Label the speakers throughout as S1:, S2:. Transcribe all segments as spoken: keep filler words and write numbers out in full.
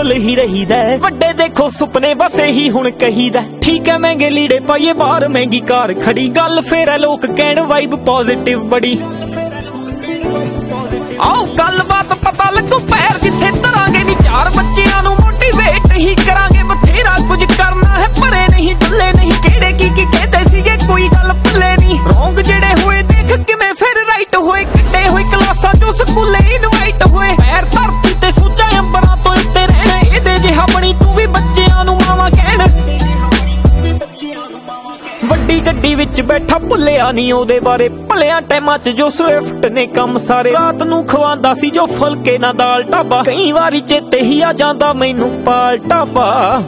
S1: Simple ਹੀ ਰਹੀਦਾ। ਵੱਡੇ ਦੇਖੋ ਸੁਪਨੇ ਬਸ ਇਹੀ ਹੁਣ ਕਹੀਦਾ। ਠੀਕ ਹੈ ਮਹਿੰਗੇ ਲੀੜੇ ਪਾਈਏ ਬਾਹਰ ਮਹਿੰਗੀ ਕਾਰ ਖੜੀ, ਗੱਲ ਫੇਰ ਹੈ ਲੋਕ ਕਹਿਣ ਵਾਈਬ ਪੋਜ਼ਿਟਿਵ ਬੜੀ। ਆਓ ਗੱਲਬਾਤ ਪਤਾ ਲੱਗੂ ਪੈਰ ਜਿੱਥੇ ਧਰਾਂਗੇ ਨੀ ਚਾਰ, ਬੱਚਿਆਂ ਨੂੰ ਮੋਟੀਵੇਟ ਹੀ ਕਰਾਂਗੇ। ਬਥੇਰਾ ਕੁਝ ਕਰਨਾ ਹੈ ਪਰੇ ਨਹੀਂ ਡੁੱਲੇ ਨਹੀਂ, ਕਿਹੜੇ ਕੀ ਕੀ ਕਹਿੰਦੇ ਸੀਗੇ ਕੋਈ ਗੱਲ ਭੁੱਲੇ ਨਹੀਂ। ਰੋਂਗ ਜਿਹੜੇ ਹੋਏ ਦੇਖ ਕਿਵੇਂ ਫਿਰ ਰਾਈਟ ਹੋਏ, ਕੱਢੇ ਹੋਏ ਕਲਾਸਾਂ ਚੋਂ ਸਕੂਲੇ ਇਨਵਾਈਟ ਹੋਏ। ਪੈਰ ਧਰਤੀ ਤੇ ਸੋਚਾਂ ਅੰਬਰਾਂ ਤੋਂ ਉੱਤੇ ਰਹਿਣਾ, ਇਹਦੇ ਜਿਹਾ ਬਣੀ ਤੂੰ ਵੀ ਬੱਚਿਆਂ ਨੂੰ ਮਾਵਾਂ ਕਹਿਣ। ਵੱਡੀ ਗੱਡੀ ਵਿੱਚ ਬੈਠਾ ਭੁੱਲਿਆ ਨਹੀਂ ਉਹਦੇ ਬਾਰੇ, ਭਲਿਆਂ ਟਾਈਮਾਂ ਚ ਜੋ ਸਵਿਫਟ ਨੇ ਕੰਮ ਸਾਰੇ। ਰਾਤ ਨੂੰ ਖਵਾਉਂਦਾ ਸੀ ਜੋ ਫੁਲਕੇ ਨਾ ਦਾਲ ਢਾਬਾ, ਕਈ ਵਾਰੀ ਚੇਤੇ ਹੀ ਆ ਜਾਂਦਾ ਮੈਨੂੰ ਪਾਲ ਢਾਬਾ।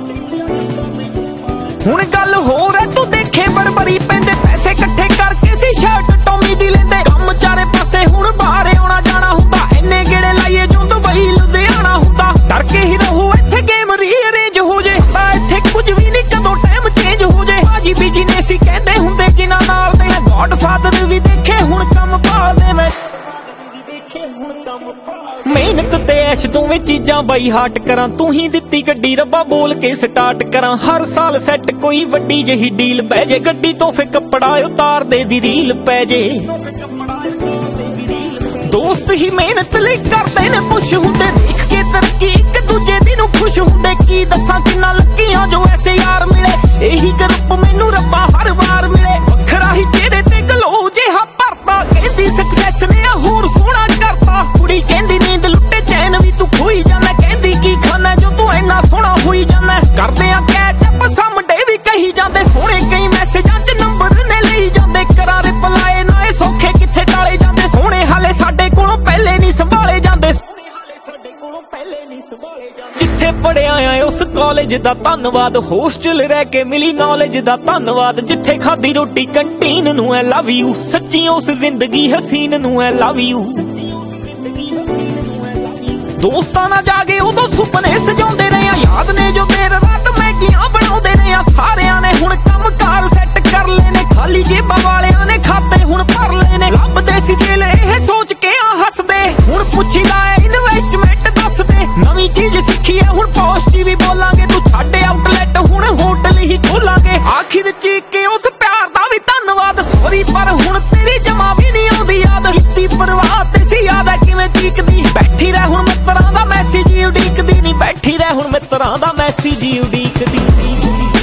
S1: ਹੁਣ ਗੱਲ ਹੋਰ ਐ ਤੂੰ ਦੇਖੇ ਬੜਬੜੀ ਪੈਂਦੇ, ਪੈਸੇ ਇਕੱਠੇ ਕਰਕੇ ਸੀ ਸ਼ਰਟ ਟੋਮੀ ਦੀ ਲੈਂਦੇ। ਕੰਮ ਚਾਰੇ ਪਾਸੇ ਹੁਣ ਬਾਹਰ ਆਉਣਾ ਜਾਣਾ ਹੁੰਦਾ, ਇੰਨੇ ਗੇੜੇ ਲਾਈਏ ਜੋ ਦੁਬਈ ਲੁਧਿਆਣਾ ਹੁੰਦਾ। ਡਰ ਕੇ ਹੀ ਰਹੋ ਇੱਥੇ ਗੇਮ ਰੀਅਰੇਂਜ ਹੋ ਜੇ, ਤਾਂ ਇੱਥੇ ਕੁਝ ਵੀ ਨਹੀਂ ਕਦੋਂ ਟਾਈਮ ਚੇਂਜ ਹੋ ਜੇ। ਬਾਜੀ ਬੀਜੀ ਨੇ ਸੀ ਕਹਿੰਦੇ ਹੁੰਦੇ ਜਿਨ੍ਹਾਂ ਨਾਲ ਦੇ, ਗॉड ਫਾਦਰ ਵੀ ਦੇਖੇ ਹੁਣ ਕੰਮ ਭਾਲਦੇ। ਮੈਂ ਮਿਹਨਤ ਤੇ ਐਸ਼ ਦੋਵੇਂ ਚੀਜ਼ਾਂ ਬਾਈ ਹਾਰਟ ਕਰਾਂ, ਤੂੰ ਹੀ ਦਿੱਤੀ ਗੱਡੀ ਰੱਬਾ ਬੋਲ ਕੇ ਸਟਾਰਟ ਕਰਾਂ। ਹਰ ਸਾਲ ਸੈੱਟ ਕੋਈ ਵੱਡੀ ਜਿਹੀ ਡੀਲ ਪੈ ਜੇ, ਗੱਡੀ ਤੋਂ ਫੇ ਕੱਪੜਾ ਉਤਾਰ ਦੇ ਦੀ ਰੀਲ ਪੈ ਜੇ। ਦੋਸਤ ਹੀ ਮਿਹਨਤ ਲਈ ਕਰਦੇ ਨੇ ਪੁਸ਼ ਹੁੰਦੇ, ਦੇਖ ਕੇ ਤਰੱਕੀ ਇੱਕ ਦੂਜੇ ਦੀ ਨੂੰ ਖੁਸ਼ ਹੁੰਦੇ। ਕੀ ਦੱਸਾਂ ਕਿੰਨਾ ਲੱਗੀਆਂ ਜੋ ਐਸੇ ਯਾਰ ਮਿਲੇ, ਇਹੀ ਗਰੁੱਪ ਮੈਨੂੰ ਰੱਬਾ ਹਰ ਵਾਰ ਮਿਲੇ। ਵੱਖਰਾ ਹੀ ਚਿਹਰੇ ਤੇ ਗਲੋ ਜਿਹਾ ਭਰਤਾ, ਕਹਿੰਦੀ ਸਕਸੈਸ ਨੇ ਹੋਰ ਸੋਹਣਾ ਕਰਤਾ। ਕੁੜੀ ਕਹਿੰਦੀ ਨੀਂਦ ਲੁੱਟੇ ਚੈਨ ਵੀ ਤੂੰ ਖੋਈ ਜਾਣਾ, ਕਹਿੰਦੀ ਕੀ ਖਾਣਾ ਜੋ ਤੂੰ ਇੰਨਾ ਸੋਹਣਾ ਹੋਈ ਜਾਣਾ। ਕਰਦੇ ਆ ਕੈਚ ਅਪ ਸਾਹਮਣੇ ਵੀ ਕਹੀ ਜਾਂਦੇ, ਸੋਹਣੇ ਕਈ ਮੈਸੇਜਾਂ ਚ ਨੰਬਰ ਨੇ ਲਈ ਜਾਂਦੇ। ਕਰਾਂ ਰਿਪਲਾਈ ਨਾ ਇਹ ਸੌਖੇ ਕਿੱਥੇ ਟਾਲੇ ਜਾਂਦੇ, ਸੋਹਣੇ ਹਾਲੇ ਸਾਡੇ ਕੋਲੋਂ ਪਹਿਲੇ ਨਹੀਂ ਸੰਭਾਲੇ ਜਾਂਦੇ। ਜਿੱਥੇ ਪੜਿਆ ਆ ਉਸ ਕਾਲਜ ਦਾ ਧੰਨਵਾਦ, ਹੋਸਟਲ ਰਹਿ ਕੇ ਮਿਲੀ ਨੌਲੇਜ ਦਾ ਧੰਨਵਾਦ। ਜਿੱਥੇ ਖਾਦੀ ਰੋਟੀ ਕੰਟੀਨ ਨੂੰ ਐ ਲਵ ਯੂ, ਸੱਚੀ ਉਸ ਜ਼ਿੰਦਗੀ ਹਸੀਨ ਨੂੰ ਐ ਲਵ ਯੂ। ਦੋਸਤਾਂ ਨਾਲ ਜਾਗੇ ਉਦੋਂ ਸੁਪਨੇ ਸਜਾਉਂਦੇ ਰਹੇ ਆ, ਯਾਦ ਨੇ ਜੋ ਦੇਰ ਰਾਤ ਮੈਗੀਆਂ ਬਣਾਉਂਦੇ ਰਹੇ ਆ। ਸਾਰਿਆਂ ਨੇ ਹੁਣ ਕੰਮ ਕਾਰ ਸੈੱਟ ਕਰ ਲਏ ਨੇ, ਖਾਲੀ ਜੇਬਾਂ ਵਾਲਿਆਂ ਨੇ ਖਾਤੇ ਹੁਣ ਭਰ ਲਏ ਨੇ। ਲੱਭਦੇ ਸੀ ਸੇਲੇ ਇਹ ਸੋਚ ਕੇ ਆ ਹੱਸਦੇ, ਹੁਣ ਪੁੱਛੀ ਲਾ ਇਨਵੈਸਟਮੈਂਟ ਦੱਸਦੇ। ਨਵੀਂ ਚੀਜ਼ ਸਿੱਖੀ ਐ ਹੁਣ ਪੋਜ਼ਿਟਿਵ ਵੀ ਬੋਲਾਂਗੇ, ਤੂੰ ਛੱਡ ਆਊਟਲੈਟ ਹੁਣ ਹੋਟਲ ਹੀ ਖੋਲਾਂਗੇ। ਆਖਿਰ ਚੀਕ ਕੇ ਉਸ ਪਿਆਰ ਦਾ ਵੀ ਧੰਨਵਾਦ, ਸੋਰੀ ਪਰ ਹੁਣ ਤੇਰੀ ਜਮਾ ਵੀ ਨਹੀਂ ਆਉਂਦੀ ਯਾਦ। ਕੀਤੀ ਪਰਵਾਹ ਤੇ ਸੀ ਯਾਦ ਐ ਕਿਵੇਂ ਚੀਕਦੀ, ਬੈਠੀ ਰਹਿ ਹੁਣ ਮਿੱਤਰਾਂ ਦਾ ਮੈਸੇਜ ਉਡੀਕਦੀ ਨਹੀਂ। ਬੈਠੀ ਰਹਿ ਹੁਣ ਮਿੱਤਰਾਂ ਦਾ ਮੈਸੇਜ ਉਡੀਕਦੀ।